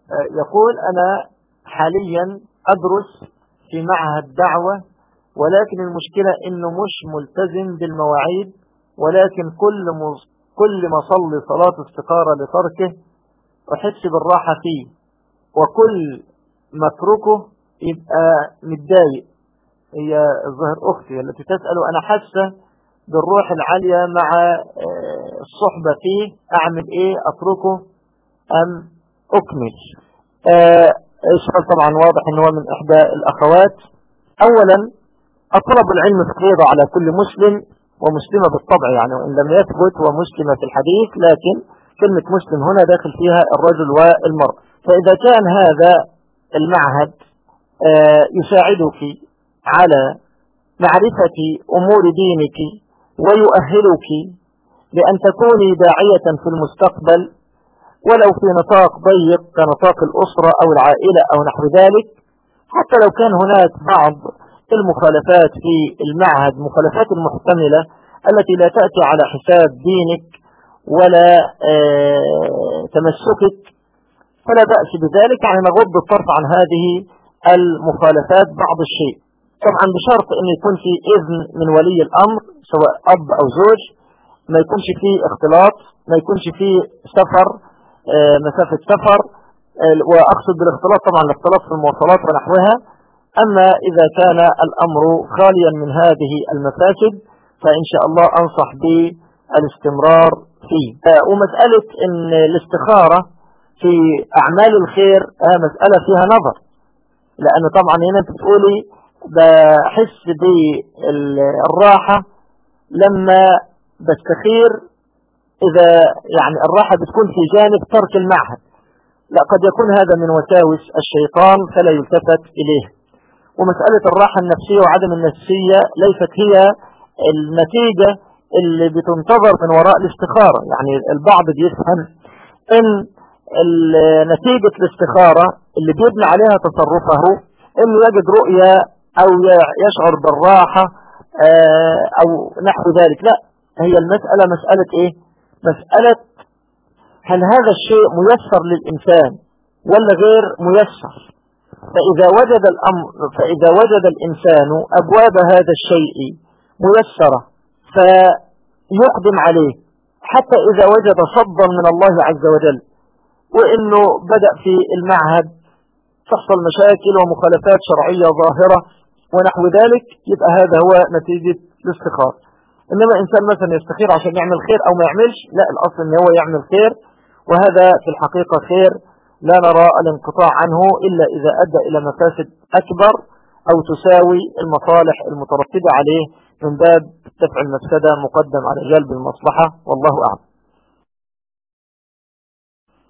يقول أنا حاليا أدرس في معهد دعوة، ولكن المشكلة إنه مش ملتزم بالمواعيد، ولكن كل ما صلي صلاة استخارة لتركه أحس بالراحة فيه، وكل ما اتركه يبقى متضايق. هي الظاهر أختي التي تسأل، أنا حاسة بالروح العالية مع الصحبة فيه، أعمل إيه؟ أتركه أم أكمل؟ السؤال طبعا واضح أنه من إحدى الأخوات. أولا، الطلب العلم فريضة على كل مسلم ومسلمة بالطبع، يعني وإن لم يثبت ومسلمة في الحديث، لكن كلمة مسلم هنا داخل فيها الرجل والمرأة. فإذا كان هذا المعهد يساعدك على معرفة أمور دينك ويؤهلك لأن تكوني داعية في المستقبل، ولو في نطاق ضيق كنطاق الأسرة أو العائلة أو نحو ذلك، حتى لو كان هناك بعض المخالفات في المعهد، مخالفات المحتملة التي لا تأتي على حساب دينك ولا تمسكك، فلا بأس بذلك، يعني نغض الطرف عن هذه المخالفات بعض الشيء، طبعا بشرط أن يكون في إذن من ولي الأمر سواء أب أو زوج، ما يكونش فيه اختلاط، ما يكونش فيه سفر مسافة سفر، وأقصد بالاختلاط طبعا الاختلاط في المواصلات ونحوها. أما إذا كان الأمر خاليا من هذه المفاسد فإن شاء الله أنصح بالاستمرار فيه. ومسألة أن الاستخارة في أعمال الخير مسألة فيها نظر، لأن طبعا هنا تقولي بحس بالراحة لما بستخير، إذا يعني الراحة بتكون في جانب ترك المعهد، لا، قد يكون هذا من وساوس الشيطان فلا يلتفت إليه. ومسألة الراحة النفسية وعدم النفسية ليست هي النتيجة اللي بتنتظر من وراء الاستخارة، يعني البعض بيفهم ان نتيجة الاستخارة اللي بيبني عليها تصرفه انه يجد رؤية او يشعر بالراحة او نحو ذلك. لا، هي المسألة مسألة ايه؟ مسألة هل هذا الشيء ميسر للإنسان ولا غير ميسر؟ فإذا وجد الإنسان أبواب هذا الشيء ميسرة فيقدم عليه، حتى إذا وجد صدا من الله عز وجل، وإنه بدأ في المعهد تحصل مشاكل ومخالفات شرعية ظاهرة ونحو ذلك، يبقى هذا هو نتيجة الاستخارة. إنما إنسان مثلا يستخير عشان يعمل خير أو ما يعملش، لا، الأصل إن هو يعمل خير، وهذا في الحقيقة خير لا نرى الانقطاع عنه إلا إذا أدى إلى مفاسد أكبر أو تساوي المصالح المترتبة عليه، من باب دفع المفسدة مقدم على جلب المصلحة، والله أعلم.